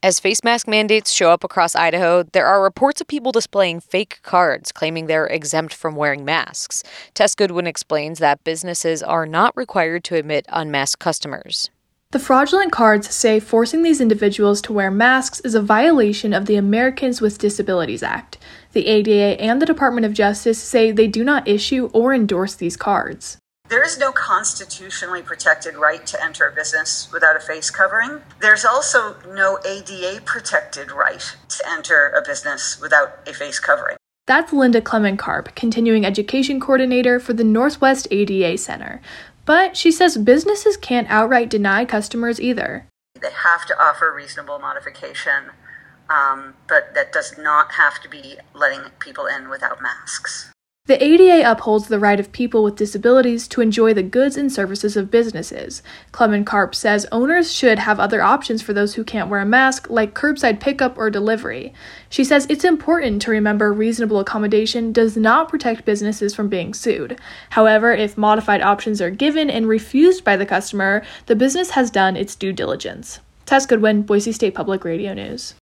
As face mask mandates show up across Idaho, there are reports of people displaying fake cards claiming they're exempt from wearing masks. Tess Goodwin explains that businesses are not required to admit unmasked customers. The fraudulent cards say forcing these individuals to wear masks is a violation of the Americans with Disabilities Act. The ADA and the Department of Justice say they do not issue or endorse these cards. There is no constitutionally protected right to enter a business without a face covering. There's also no ADA protected right to enter a business without a face covering. That's Linda Clement-Karp, continuing education coordinator for the Northwest ADA Center. But she says businesses can't outright deny customers either. They have to offer reasonable modification, but that does not have to be letting people in without masks. The ADA upholds the right of people with disabilities to enjoy the goods and services of businesses. Clement-Karp says owners should have other options for those who can't wear a mask, like curbside pickup or delivery. She says it's important to remember reasonable accommodation does not protect businesses from being sued. However, if modified options are given and refused by the customer, the business has done its due diligence. Tess Goodwin, Boise State Public Radio News.